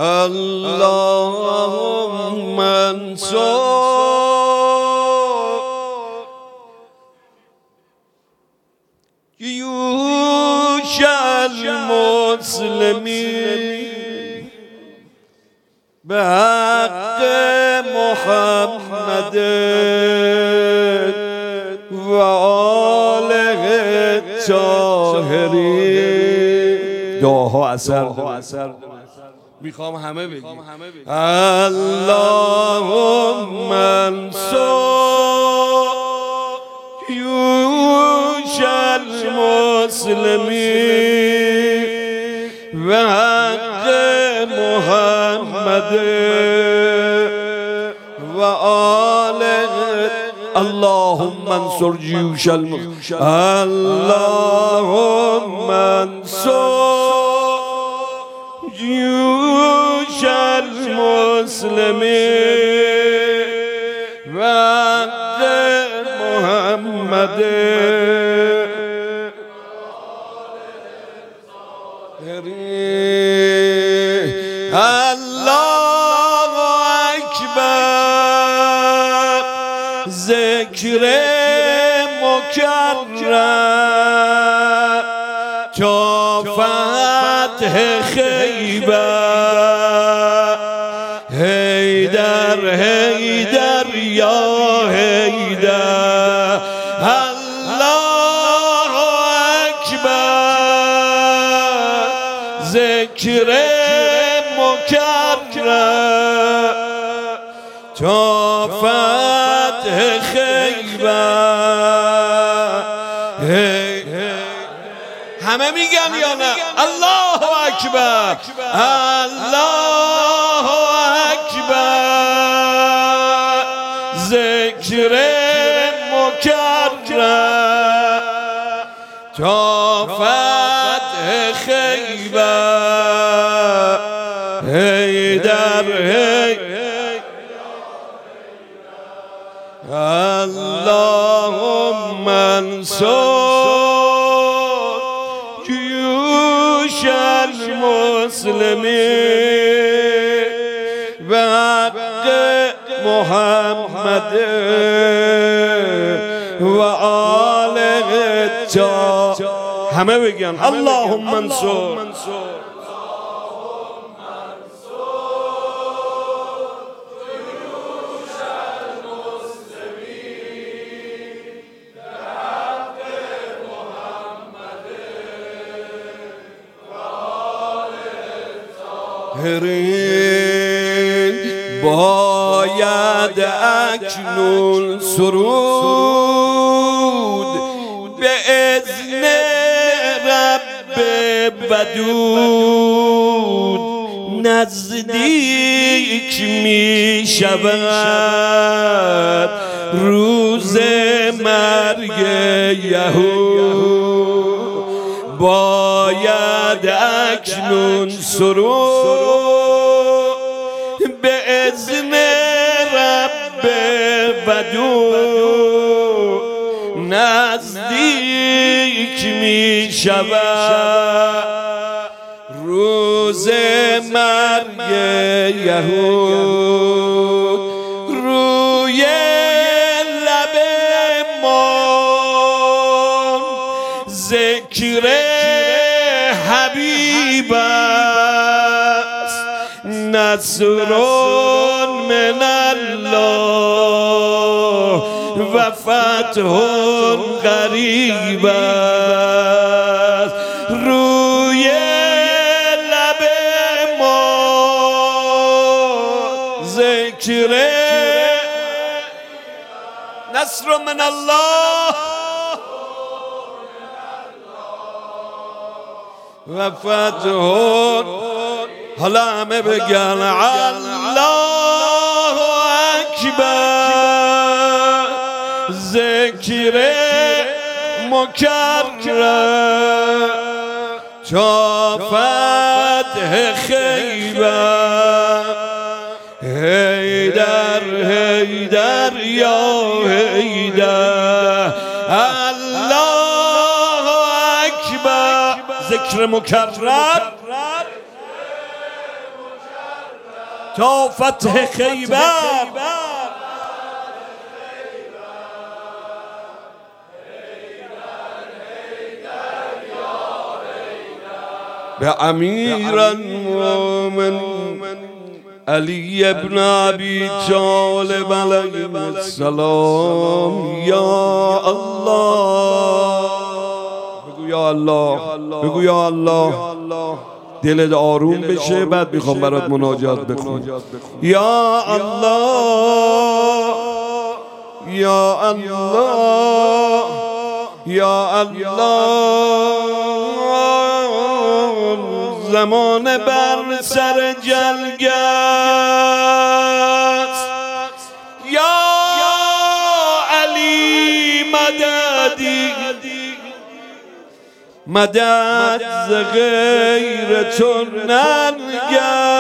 اللهم انصر جيوش المسلمين بحق محمد و آله الطاهرین. دعاها اثر میخوام همه بگیم. اللهم انصر جیوش المسلمین و حق محمد و آله. اللهم انصر جیوش المسلمین. اللهم انصر جیوش المسلمین و حق محمد. الله اکبر. ذکر مکرر تا فتح خیبر. حیدر حیدر یا حیدر. الله اکبر. ذکر مکرر تا فتح خیبر. همه میگن یا نه؟ الله اکبر. الله اکبر. ذکر مکرر تا فتح خیبر. حیدر اللهم انصر جیوش المسلمین و حق محمد و آله الطاهرین. همه بگن اللهم انصر. باید اکنون سرود به اذن رب ودود نزدیک می شود روز مرگ یهود. باید اکنون سرود به اذن رب ودود نزدیک می شود روز مرگ یهود. روی لب ما ذکر حبیب است. نصر من الله و فتح قریب است. روی لب ما ذکر نصر من الله و فتح. حالا همه بگن الله اکبر. ذکر مکرر تا فتح خیبر. حیدر حیدر یا حیدر. الله اکبر. ذکر مکرر تا فتح خیبر. به امیر المؤمنین علی ابن ابی طالب علیه السلام. یا الله، بگو یا الله، بگو یا الله. دلت آروم بشه، بعد میخوام برات مناجات بخونم. یا الله، یا الله، یا الله. زمان بر سر جلگه است، یا علی مددی، مدد ز غیر تو ننگه.